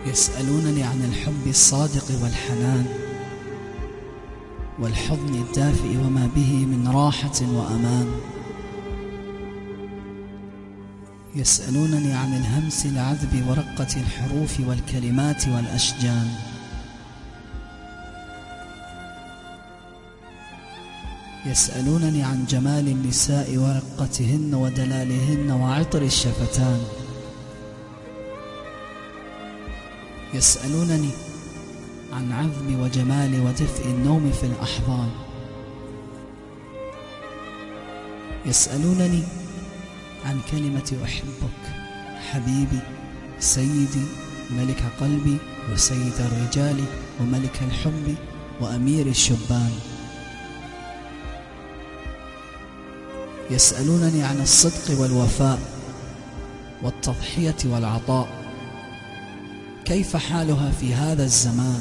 يسألونني عن الحب الصادق والحنان والحضن الدافئ وما به من راحة وأمان. يسألونني عن الهمس العذب ورقة الحروف والكلمات والأشجان. يسألونني عن جمال النساء ورقتهن ودلالهن وعطر الشفتان. يسألونني عن عذب وجمال ودفء النوم في الأحضان. يسألونني عن كلمة أحبك حبيبي سيدي ملك قلبي وسيد الرجال وملك الحب وأمير الشبان. يسألونني عن الصدق والوفاء والتضحية والعطاء، كيف حالها في هذا الزمان؟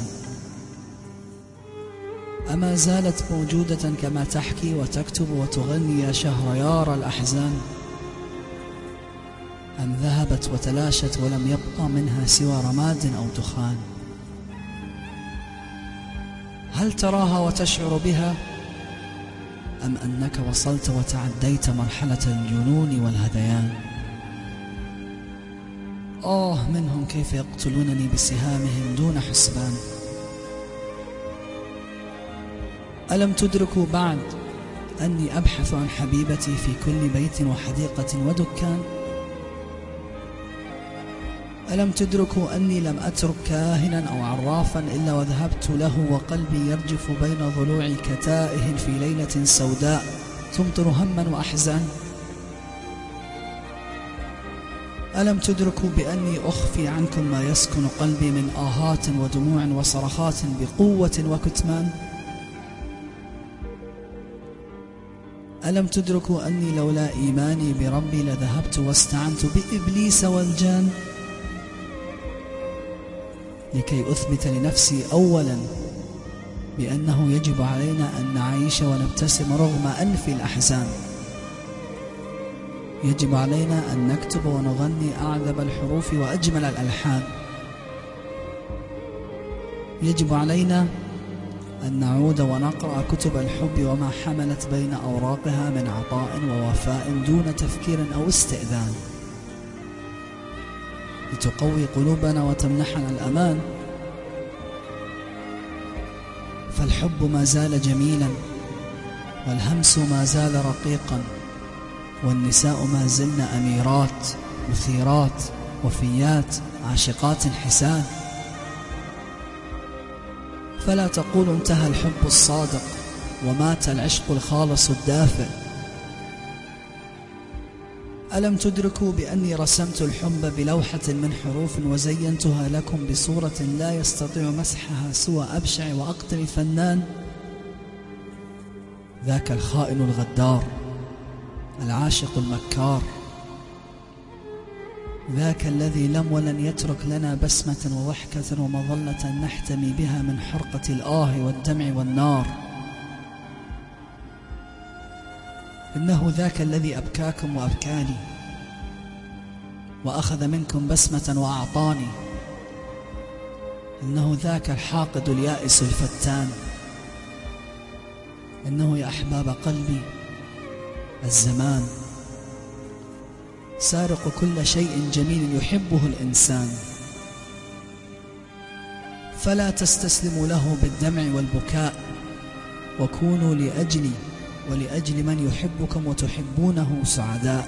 أما زالت موجودة كما تحكي وتكتب وتغني يا شهريار الأحزان، أم ذهبت وتلاشت ولم يبقى منها سوى رماد أو دخان؟ هل تراها وتشعر بها، أم أنك وصلت وتعديت مرحلة الجنون والهذيان؟ منهم كيف يقتلونني بسهامهم دون حسبان. ألم تدركوا بعد أني أبحث عن حبيبتي في كل بيت وحديقة ودكان؟ ألم تدركوا أني لم أترك كاهنا أو عرافا إلا وذهبت له وقلبي يرجف بين ضلوع كتائه في ليلة سوداء تمطر هما وأحزان؟ ألم تدركوا بأني أخفي عنكم ما يسكن قلبي من آهات ودموع وصرخات بقوة وكتمان؟ ألم تدركوا أني لولا إيماني بربي لذهبت واستعنت بإبليس والجان لكي أثبت لنفسي أولا بأنه يجب علينا أن نعيش ونبتسم رغم أنف الأحزان. يجب علينا أن نكتب ونغني أعذب الحروف وأجمل الألحان. يجب علينا أن نعود ونقرأ كتب الحب وما حملت بين أوراقها من عطاء ووفاء دون تفكير أو استئذان، لتقوي قلوبنا وتمنحنا الأمان. فالحب ما زال جميلا، والهمس ما زال رقيقا، والنساء ما زلن أميرات مثيرات وفيات عاشقات حسان. فلا تقول انتهى الحب الصادق ومات العشق الخالص الدافئ. ألم تدركوا بأني رسمت الحب بلوحة من حروف وزينتها لكم بصورة لا يستطيع مسحها سوى أبشع وأقتل فنان؟ ذاك الخائن الغدار، العاشق المكار، ذاك الذي لم ولن يترك لنا بسمة وضحكة ومظلة نحتمي بها من حرقة الآه والدمع والنار. إنه ذاك الذي أبكاكم وأبكاني، وأخذ منكم بسمة وأعطاني. إنه ذاك الحاقد اليائس الفتان. إنه يا أحباب قلبي الزمان سارق كل شيء جميل يحبه الإنسان. فلا تستسلموا له بالدمع والبكاء، وكونوا لأجلي ولأجل من يحبكم وتحبونه سعداء.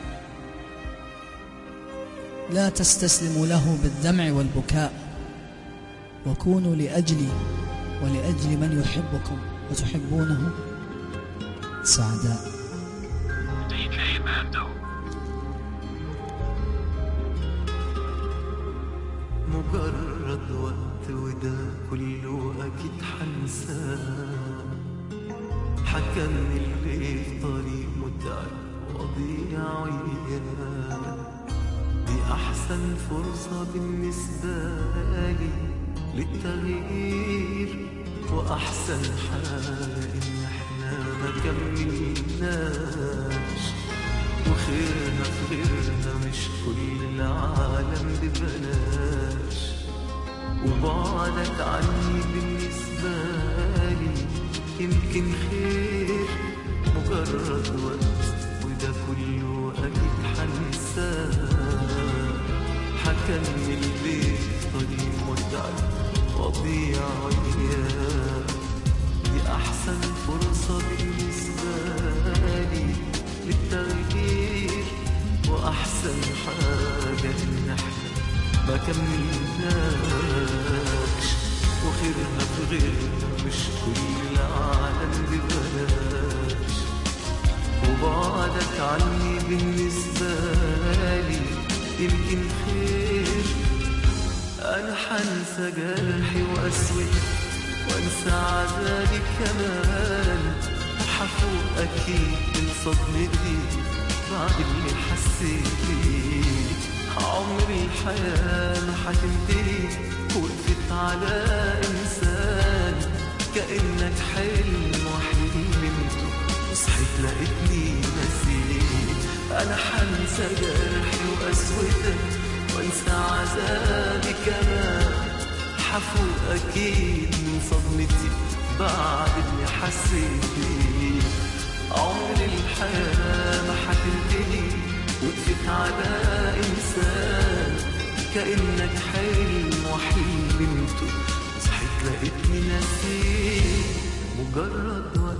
لا تستسلموا له بالدمع والبكاء، وكونوا لأجلي ولأجل من يحبكم وتحبونه سعداء. مجرد وقت وده كله أكيد حنساه، حكمني اللي في طريق متعب وضيع وياه. دي أحسن فرصة بالنسبة لي للتغيير، وأحسن حاجة إن إحنا ما كملناش، وخيرنا في غيرنا مش كل العالم ببلاش. وبعدك عني بالنسبة لي يمكن خير، مجرد وقت وده كله أكيد حنساه. حكمل ليه طريق متعب وضيع وياك، دي أحسن فرصة بالنسبة لي للتغيير، وأحسن حاجة إن احنا ما كملناش، وخيرها في غيرنا مش كل العالم ببلاش. وبعدك عني بالنسبة لي يمكن خير، أنا حنسى جرحي وقسوتي وانسى عذابي كمان، وحفوق أكيد من صدمتي بعد اللي حسيت بيه. عمري الحياة ما حتنتهي، وقفت على إنسان كأنك حلم وحلمته، وصحيت لقيتني نسيت. أنا حنسى جرحي وقسوتك وانسى عذابي كمان، حفوق أكيد من صدمتي بعد اللي حسيت بيه. عمر الحياة ما حتنتهي، وقفت على إنسان كأنك حلم وحلمته، صحيت لقيتني نسيت مجرد وقت.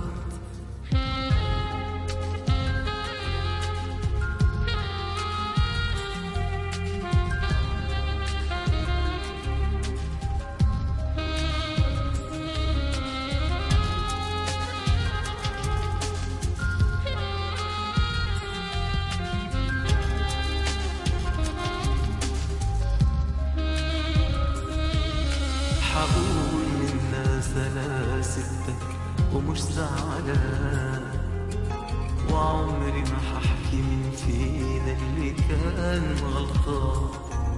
حقول للناس أنا سبتك ومش زعلان، وعمري ما ححكي مين فينا اللي كان غلطان.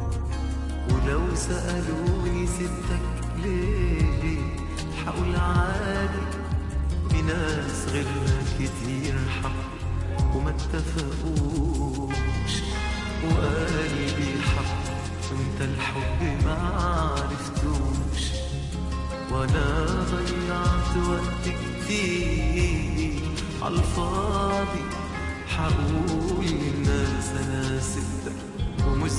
ولو سألوني سبتك ليه حقول عادي، في ناس غيرنا كتير حق وما اتفقوش، وقلبي حق وانت الحب ما عرفتوش. وانا ضيعت وقت كتير عالفاضي، حقول للناس انا سبتك ومش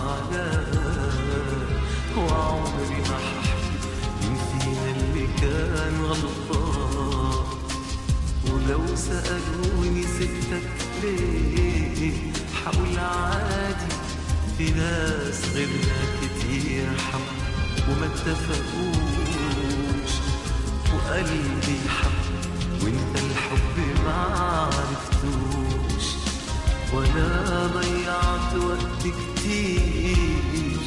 زعلان، وعمري ما ححكي مين فينا اللي كان غلطان. ولو سألوني سبتك ليه حقول عادي، في ناس غيرنا كتير حق وما اتفقوش، وقلبي حق وانت الحب ما عرفتوش. وانا ضيعت وقت كتير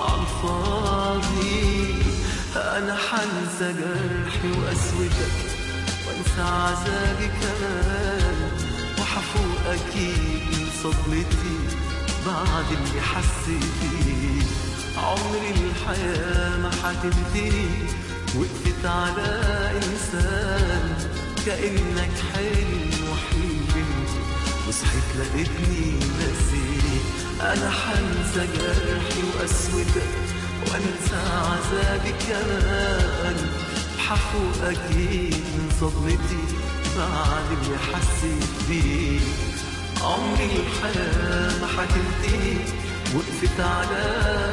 عالفاضي، انا حنسى جرحي وقسوتك وانسى عذابي كمان، وحفوق اكيد من صدمتي بعد اللي حسيت بيه. عمري الحياة ما حتنتهي، وقفت على إنسان كأنك حلم وحلمته، وصحيت لقيتني نسيت. أنا حنسى جرحي وقسوتك وأنسى عذابي كمان، حفوق أكيد من صدمتي بعد اللي حسيت بيه. عمري الحياة ما حتنتهي، وقفت على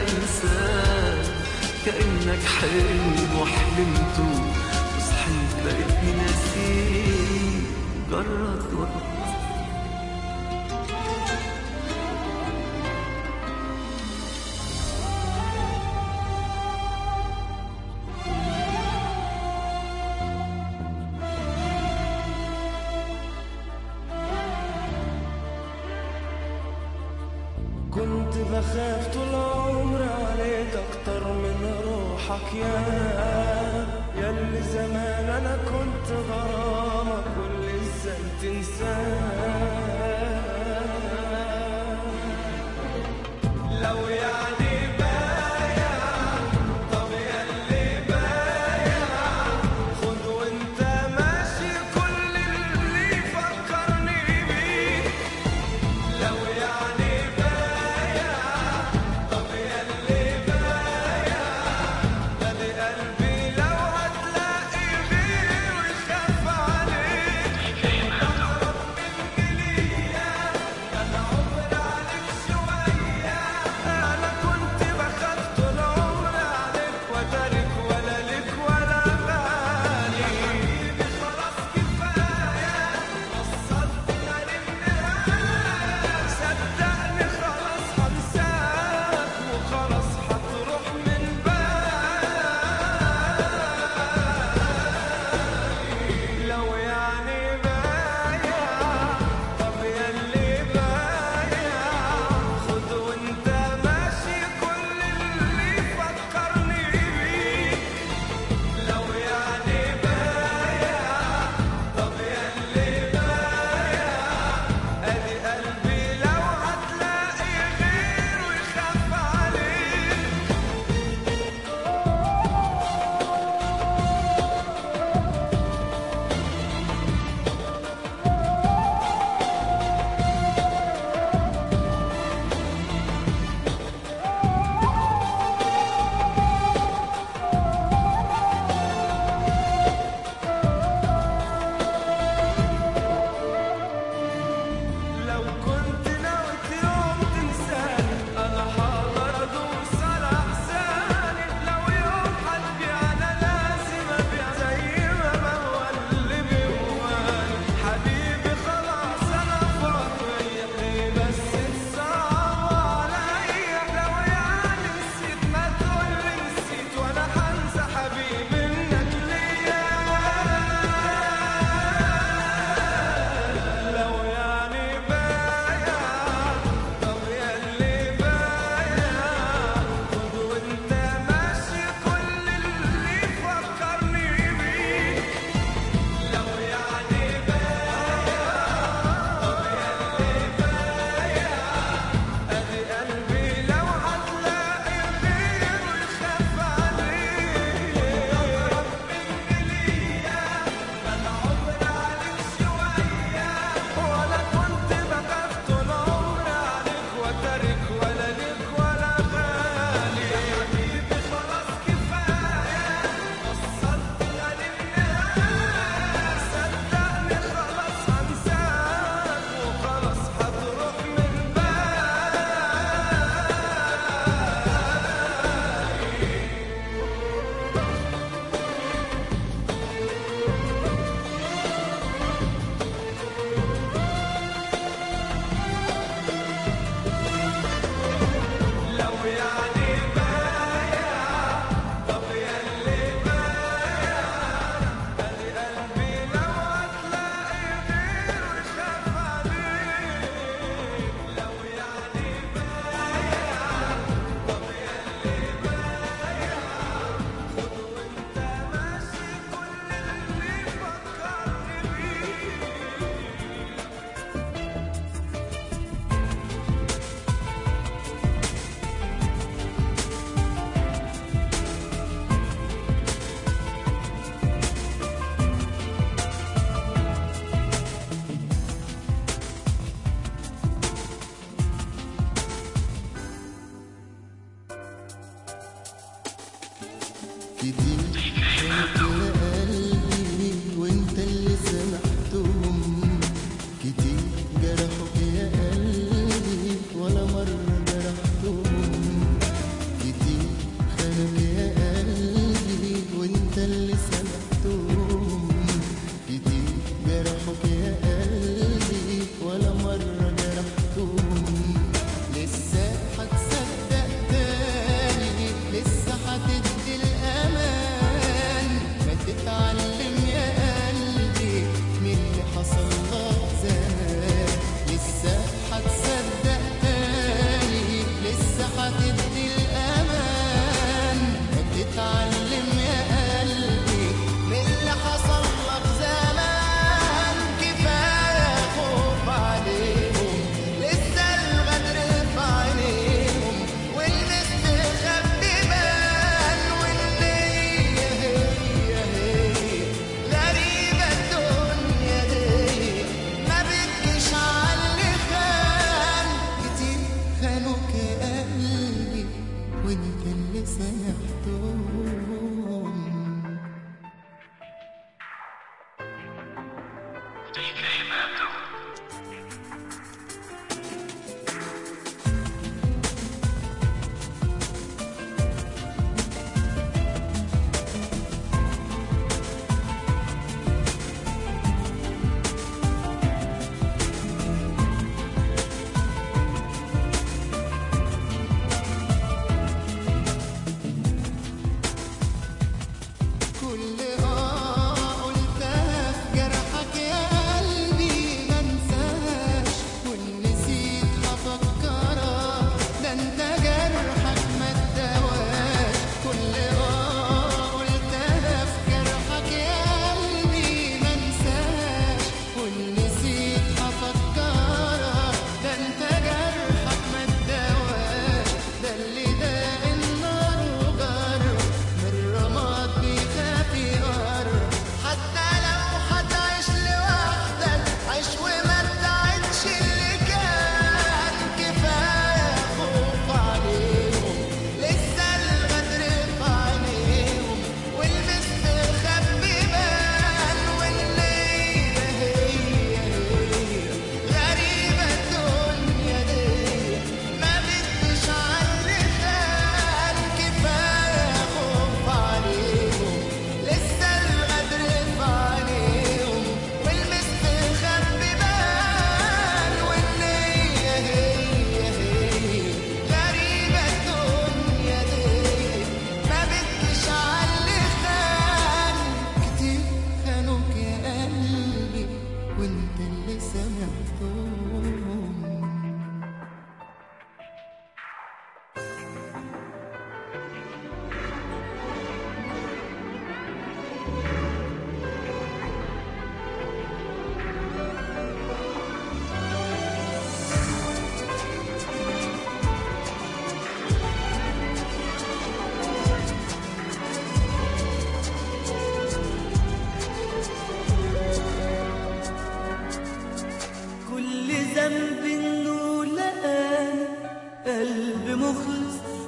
إنسان كأنك حلم وحلمته، وصحيت لقيتني نسيت مجرد وقت. كنت بخاف طول عمري عليك اكتر من روحك، يا اللي زمان انا كنت غرامك واللي ازاي تنساه. لو يعني بايع طب ياللي بايع، خد وانت ماشي كل اللي فكرني بيه. لو يعني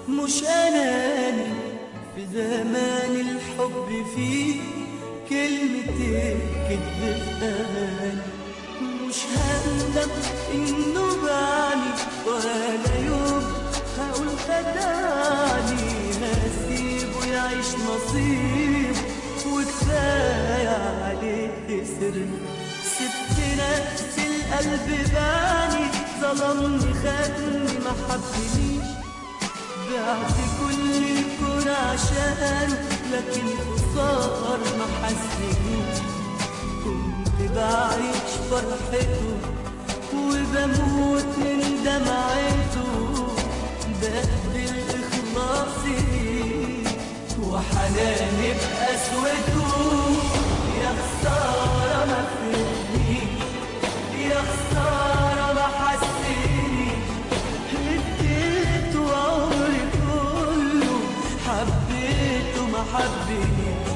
مش أناني في زمان الحب فيه كلمتين كدب في أغاني. مش هندم إنه بعني ولا يوم هقول خدعني، هسيبه يعيش نصيبه وكفاية عليه سر. سبت نفسي القلب باني، ظلمني خدني ما حبنيش، بعت كل الكون عشانه لكن خسار ما حسنيش. كنت بعيش فرحته وبموت من دمعته، بقبل إخلاصي وحناني بقسوته. يا خسارة ما فهمنيش، يا خسارة ما حسنيش، اديته عمري كله حبيته ما حبنيش.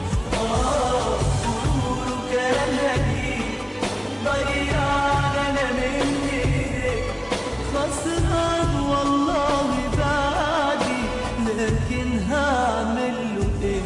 قولوا كلام هديك ضيعنا انا من ايديك، خسران والله بعدي لكن هعمل له ايه؟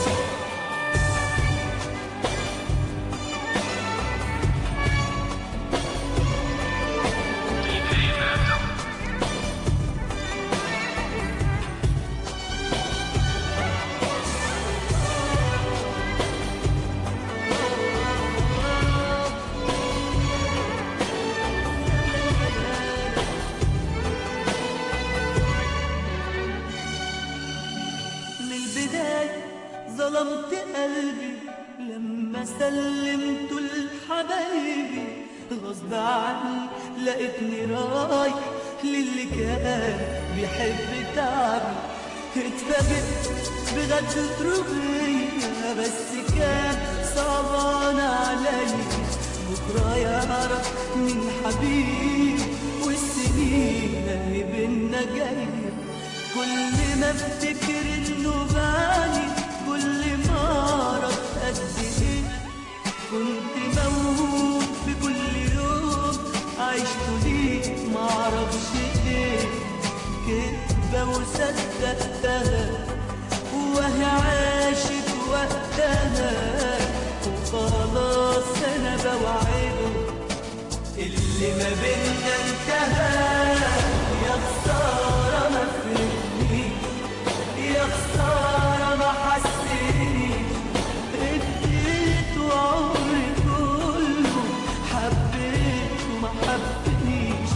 ظلمت قلبي لما سلمته لحبايبي، غصب عني لقيتني رايح للي كان بيحب تعبي. اتفاجئت بغدر بيا بس كان صعبان عليا، بكره يعرف مين حبيبي والسنين اهي بينا جايه. كل ما افتكر انه بعني كل ما اعرف قد ايه كنت موهوب بكل يوم عشته ليه معرفش ايه. كدبة وصدقتها وهي عاشت وقتها، وخلاص انا بوعده اللي ما بينا انتهى. يا خسارة ما فهمنيش، يا خسارة ما حسنيش، اديته عمري كله حبيته ما حبنيش.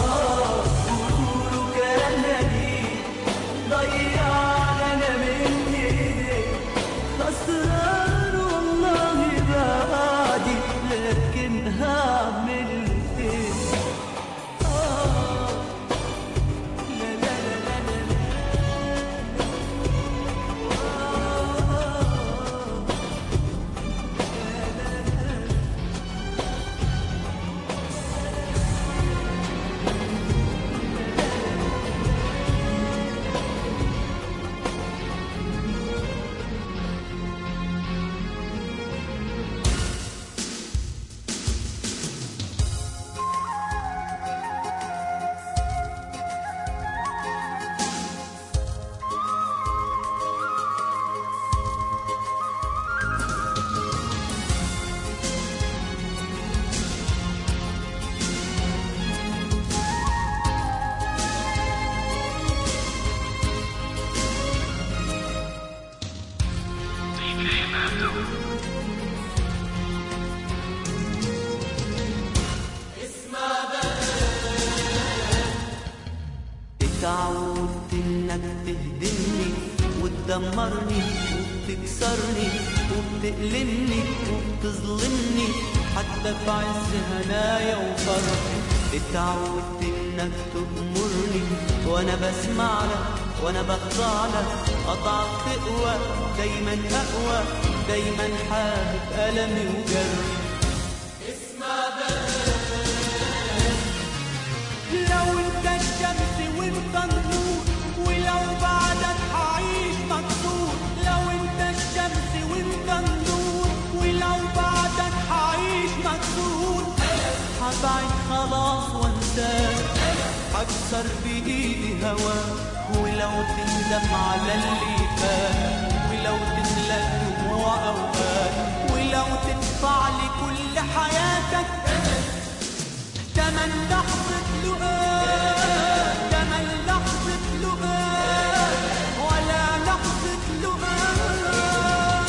قولوا كلام هديك ضيعنا انا من ايديك، خسران والله بعدي لكن هعمل ايه؟ اتعودت انك تهدمني وتدمرني وبتكسرني وبتألمني وبتظلمني حتى في عز هنايا وفرحي. اتعودت انك تأمرني وانا بسمع لك وانا بخضع لك، اضعف تقوى دايما اقوى، دايما حابب ألمي وجري. اسمع بقى، لو انت الشمس وانت النور، ولو بعدك هعيش مكسور. لو انت الشمس وانت النور، ولو بعدك هعيش مكسور. هبعد خلاص وانساك، هكسر بايدي هواك ولو تندم على اللي فات، ولو تملى دموع أوقات، ولو تدفع لكل حياتك تمن لحظة لقاء، تمن لحظة لقاء ولا لحظة لقاء.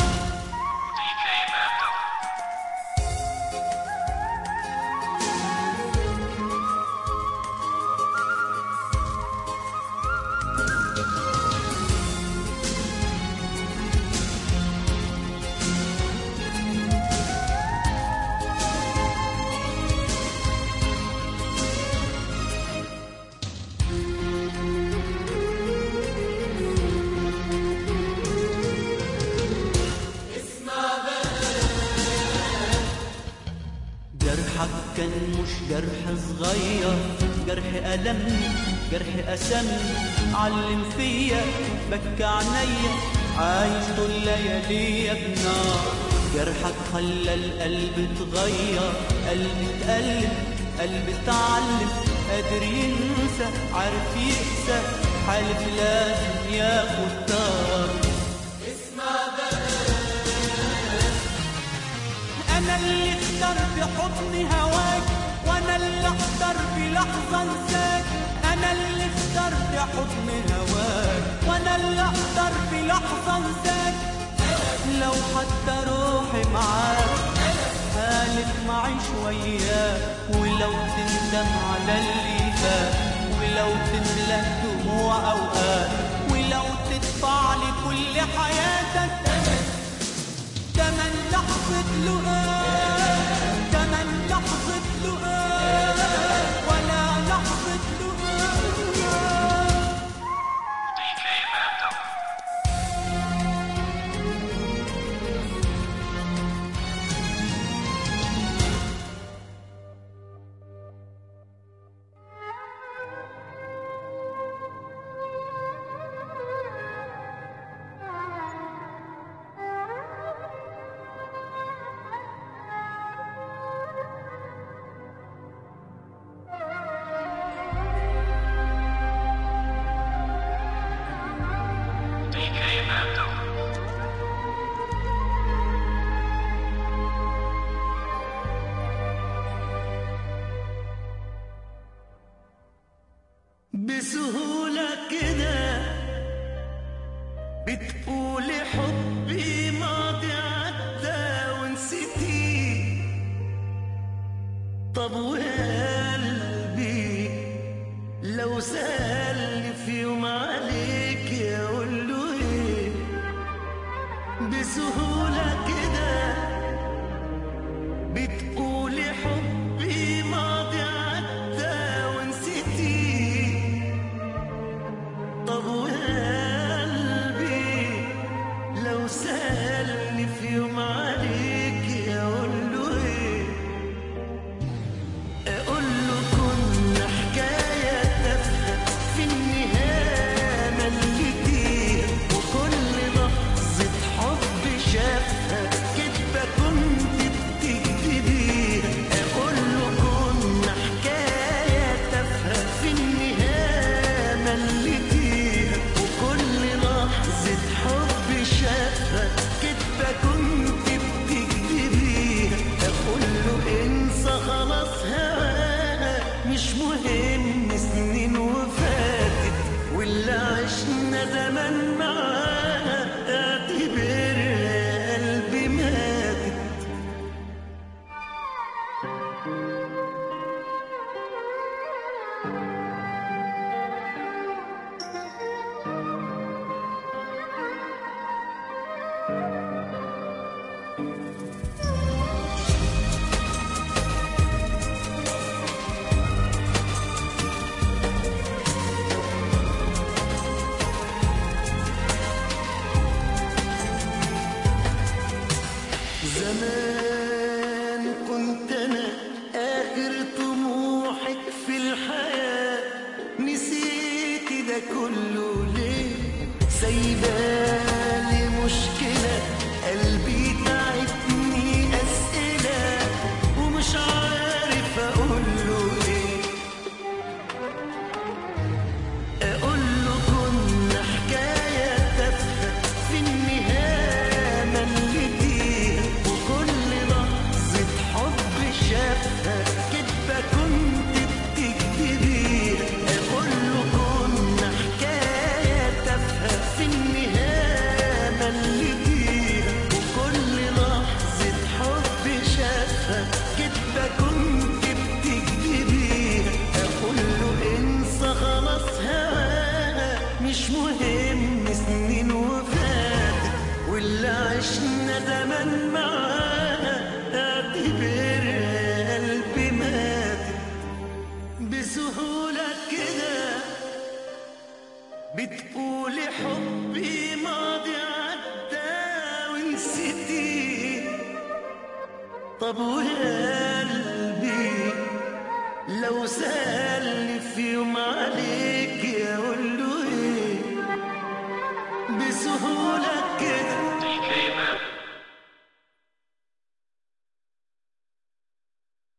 كان مش جرح صغير، جرح ألمني، جرح أسمني، علم فيا، بكى عينيا، عايش طول لياليا بنار. جرحك خلى القلب اتغير، قلب اتقلب، قلب اتعلم، قادر ينسى، عارف يقسى، حالف لازم ياخد طار. اسمع بقى، أنا اللي اخترت حضن هواك، وأنا اللي أقدر بلحظة أنساك. أنا اللي اخترت حضن هواك، وأنا اللي أقدر بلحظة أنساك. لو حتى روحي معاك قالت معي شوية، ولو تندم على اللي فات، ولو تملى دموع أوقات، ولو تدفع لكل حياتك تمن لحظة لقاء، تمن لحظة لقاء ولا لحظة لقاء. بسهولة كده بتقولي حبي ماضي عدى ونسيتيه. طب وقلبي لو سألني في يوم عليك أقول له إيه؟ بسهولة كده بتقولي حبي ماضي عدى ونسيتيه. طب وقلبي لو سألني في يوم عليك أقول له إيه؟ أقول له كنا حكاية تافهة في النهاية مليتيها، وكل لحظة حب شافها كدبة كنت بتكذبيها. أقول له كنا حكاية تافهة في النهاية مليتيها، وكل لحظة حب شافها كدبة كنت بتكذبيها. أقول له انسى خلاص هواها، مش مهم سنين وفاتت، واللي عشنا زمان معاها اعتبرها قلبي ماتت. زمان كنت أنا آخر طموحك في الحياة، نسيتي ده كله ليه؟ سايبالي مشكلة قلبي تعبني أسئلة، ومش عارف أقول له إيه. أقول له كنت مش مهم سنين وفاتت واللي عشنا زمان معاها اعتبرها قلبي ماتت بسهولة كده بتقولي حبي ماضي عدى ونسيتي. طب وقلبي لو سألني في يوم